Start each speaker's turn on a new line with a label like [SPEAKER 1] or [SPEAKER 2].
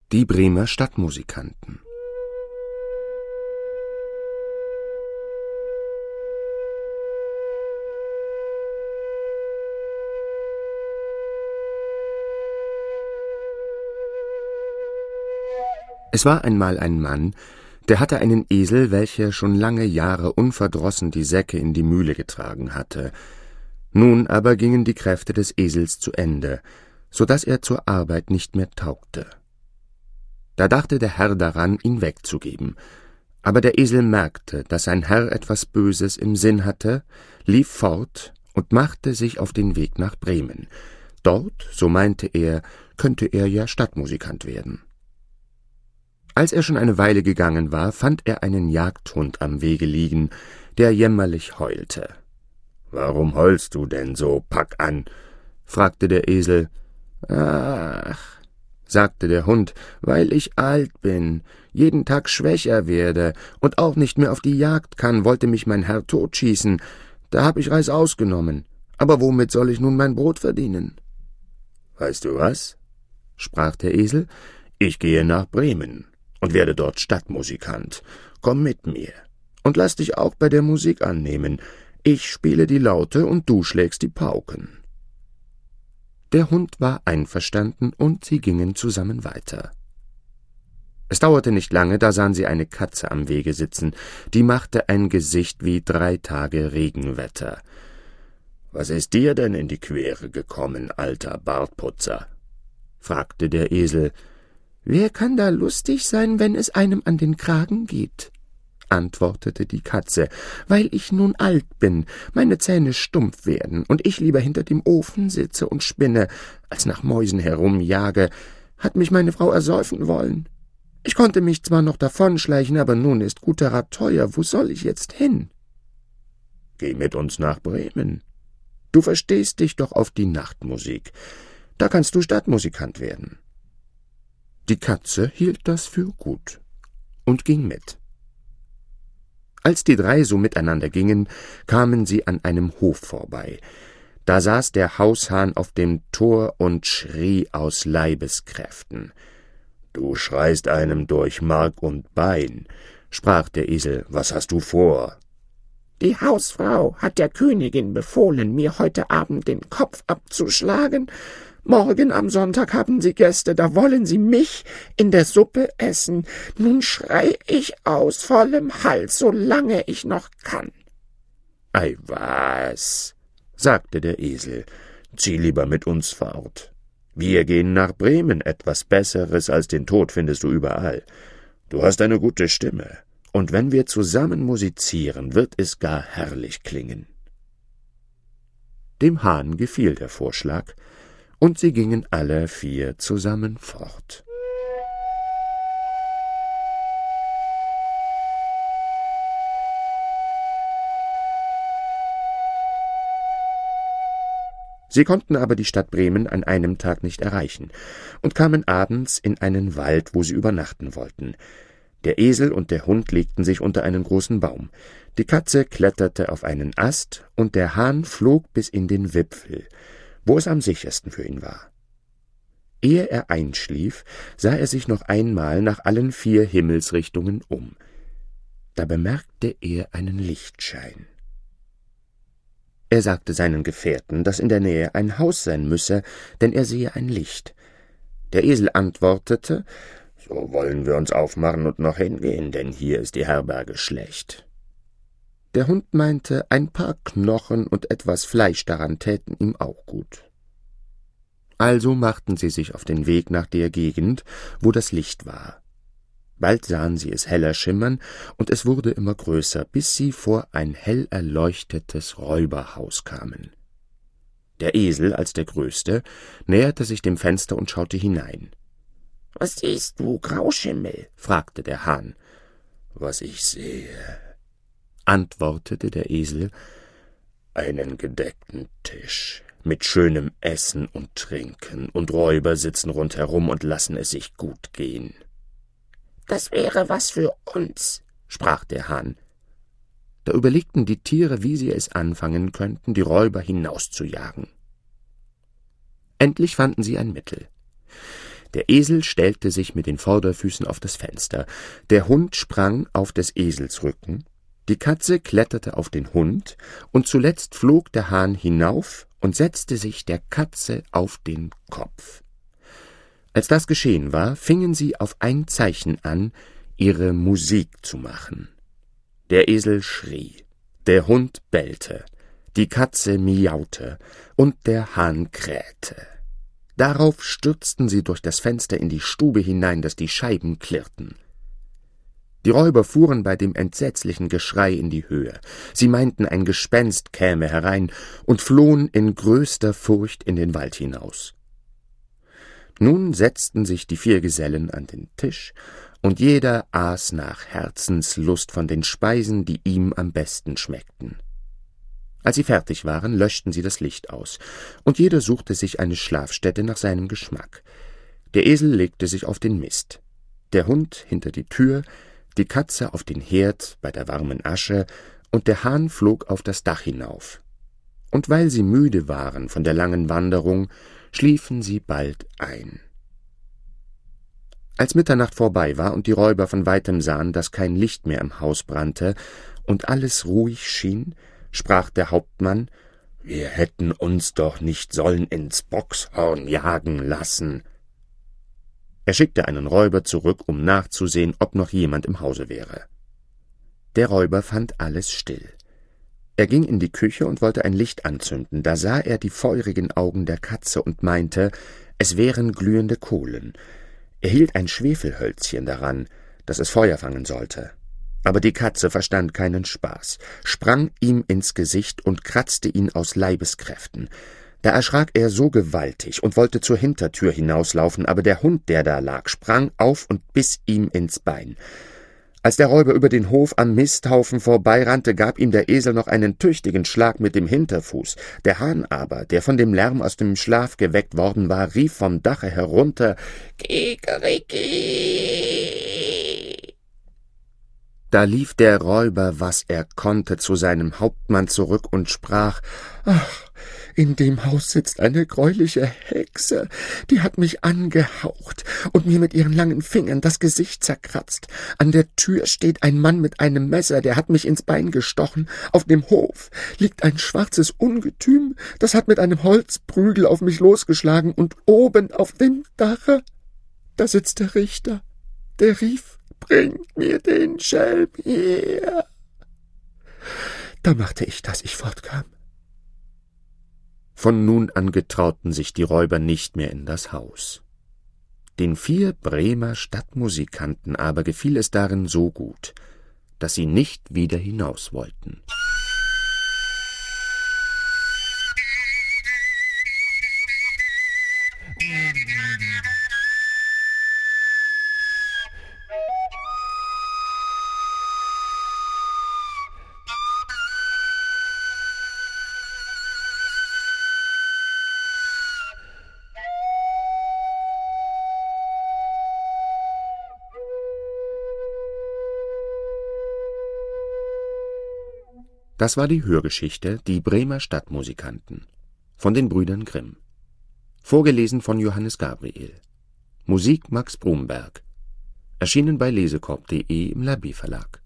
[SPEAKER 1] Die Bremer Stadtmusikanten. Es war einmal ein Mann, der hatte einen Esel, welcher schon lange Jahre unverdrossen die Säcke in die Mühle getragen hatte. Nun aber gingen die Kräfte des Esels zu Ende, so daß er zur Arbeit nicht mehr taugte. Da dachte der Herr daran, ihn wegzugeben. Aber der Esel merkte, daß sein Herr etwas Böses im Sinn hatte, lief fort und machte sich auf den Weg nach Bremen. Dort, so meinte er, könnte er ja Stadtmusikant werden. Als er schon eine Weile gegangen war, fand er einen Jagdhund am Wege liegen, der jämmerlich heulte. »Warum heulst du denn so, pack an?« fragte der Esel. »Ach«, sagte der Hund, »weil ich alt bin, jeden Tag schwächer werde und auch nicht mehr auf die Jagd kann, wollte mich mein Herr totschießen. Da hab ich Reißaus genommen. Aber womit soll ich nun mein Brot verdienen?« »Weißt du was?«, sprach der Esel, »ich gehe nach Bremen und werde dort Stadtmusikant. Komm mit mir und lass dich auch bei der Musik annehmen. Ich spiele die Laute und du schlägst die Pauken.« Der Hund war einverstanden, und sie gingen zusammen weiter. Es dauerte nicht lange, da sahen sie eine Katze am Wege sitzen, die machte ein Gesicht wie 3 Tage Regenwetter. »Was ist dir denn in die Quere gekommen, alter Bartputzer?« fragte der Esel. »Wer kann da lustig sein, wenn es einem an den Kragen geht?« antwortete die Katze. »Weil ich nun alt bin, meine Zähne stumpf werden und ich lieber hinter dem Ofen sitze und spinne, als nach Mäusen herumjage, hat mich meine Frau ersäufen wollen. Ich konnte mich zwar noch davonschleichen, aber nun ist guter Rat teuer. Wo soll ich jetzt hin?« »Geh mit uns nach Bremen. Du verstehst dich doch auf die Nachtmusik. Da kannst du Stadtmusikant werden.« Die Katze hielt das für gut und ging mit. Als die 3 so miteinander gingen, kamen sie an einem Hof vorbei. Da saß der Haushahn auf dem Tor und schrie aus Leibeskräften. »Du schreist einem durch Mark und Bein«, sprach der Esel, »was hast du vor?« »Die Hausfrau hat der Königin befohlen, mir heute Abend den Kopf abzuschlagen. Morgen am Sonntag haben sie Gäste, da wollen sie mich in der Suppe essen. Nun schrei ich aus vollem Hals, solange ich noch kann.« »Ei was«, sagte der Esel, »zieh lieber mit uns fort. Wir gehen nach Bremen, etwas Besseres als den Tod findest du überall. Du hast eine gute Stimme, und wenn wir zusammen musizieren, wird es gar herrlich klingen.« Dem Hahn gefiel der Vorschlag, und sie gingen alle 4 zusammen fort. Sie konnten aber die Stadt Bremen an einem Tag nicht erreichen und kamen abends in einen Wald, wo sie übernachten wollten. Der Esel und der Hund legten sich unter einen großen Baum. Die Katze kletterte auf einen Ast, und der Hahn flog bis in den Wipfel, wo es am sichersten für ihn war. Ehe er einschlief, sah er sich noch einmal nach allen 4 Himmelsrichtungen um. Da bemerkte er einen Lichtschein. Er sagte seinen Gefährten, dass in der Nähe ein Haus sein müsse, denn er sehe ein Licht. Der Esel antwortete, »So wollen wir uns aufmachen und noch hingehen, denn hier ist die Herberge schlecht.« Der Hund meinte, ein paar Knochen und etwas Fleisch daran täten ihm auch gut. Also machten sie sich auf den Weg nach der Gegend, wo das Licht war. Bald sahen sie es heller schimmern, und es wurde immer größer, bis sie vor ein hell erleuchtetes Räuberhaus kamen. Der Esel, als der Größte, näherte sich dem Fenster und schaute hinein. »Was siehst du, Grauschimmel?« fragte der Hahn. »Was ich sehe«, antwortete der Esel, »einen gedeckten Tisch mit schönem Essen und Trinken, und Räuber sitzen rundherum und lassen es sich gut gehen.« »Das wäre was für uns«, sprach der Hahn. Da überlegten die Tiere, wie sie es anfangen könnten, die Räuber hinauszujagen. Endlich fanden sie ein Mittel. Der Esel stellte sich mit den Vorderfüßen auf das Fenster, der Hund sprang auf des Esels Rücken, die Katze kletterte auf den Hund, und zuletzt flog der Hahn hinauf und setzte sich der Katze auf den Kopf. Als das geschehen war, fingen sie auf ein Zeichen an, ihre Musik zu machen. Der Esel schrie, der Hund bellte, die Katze miaute und der Hahn krähte. Darauf stürzten sie durch das Fenster in die Stube hinein, daß die Scheiben klirrten. Die Räuber fuhren bei dem entsetzlichen Geschrei in die Höhe. Sie meinten, ein Gespenst käme herein und flohen in größter Furcht in den Wald hinaus. Nun setzten sich die 4 Gesellen an den Tisch, und jeder aß nach Herzenslust von den Speisen, die ihm am besten schmeckten. Als sie fertig waren, löschten sie das Licht aus, und jeder suchte sich eine Schlafstätte nach seinem Geschmack. Der Esel legte sich auf den Mist, der Hund hinter die Tür, die Katze auf den Herd bei der warmen Asche, und der Hahn flog auf das Dach hinauf. Und weil sie müde waren von der langen Wanderung, schliefen sie bald ein. Als Mitternacht vorbei war und die Räuber von weitem sahen, daß kein Licht mehr im Haus brannte und alles ruhig schien, sprach der Hauptmann: »Wir hätten uns doch nicht sollen ins Bockshorn jagen lassen.« Er schickte einen Räuber zurück, um nachzusehen, ob noch jemand im Hause wäre. Der Räuber fand alles still. Er ging in die Küche und wollte ein Licht anzünden, da sah er die feurigen Augen der Katze und meinte, es wären glühende Kohlen. Er hielt ein Schwefelhölzchen daran, dass es Feuer fangen sollte. Aber die Katze verstand keinen Spaß, sprang ihm ins Gesicht und kratzte ihn aus Leibeskräften. Da erschrak er so gewaltig und wollte zur Hintertür hinauslaufen, aber der Hund, der da lag, sprang auf und biss ihm ins Bein. Als der Räuber über den Hof am Misthaufen vorbeirannte, gab ihm der Esel noch einen tüchtigen Schlag mit dem Hinterfuß. Der Hahn aber, der von dem Lärm aus dem Schlaf geweckt worden war, rief vom Dache herunter: »Kikeriki!« Da lief der Räuber, was er konnte, zu seinem Hauptmann zurück und sprach: »Ach, in dem Haus sitzt eine greuliche Hexe, die hat mich angehaucht und mir mit ihren langen Fingern das Gesicht zerkratzt. An der Tür steht ein Mann mit einem Messer, der hat mich ins Bein gestochen. Auf dem Hof liegt ein schwarzes Ungetüm, das hat mit einem Holzprügel auf mich losgeschlagen, und oben auf dem Dache, da sitzt der Richter, der rief: »Bringt mir den Schelm her!« Da machte ich, dass ich fortkam. Von nun an getrauten sich die Räuber nicht mehr in das Haus. Den 4 Bremer Stadtmusikanten aber gefiel es darin so gut, dass sie nicht wieder hinaus wollten. Das war die Hörgeschichte »Die Bremer Stadtmusikanten« von den Brüdern Grimm. Vorgelesen von Johannes Gabriel. Musik Max Brumberg. Erschienen bei lesekorb.de im Labé Verlag.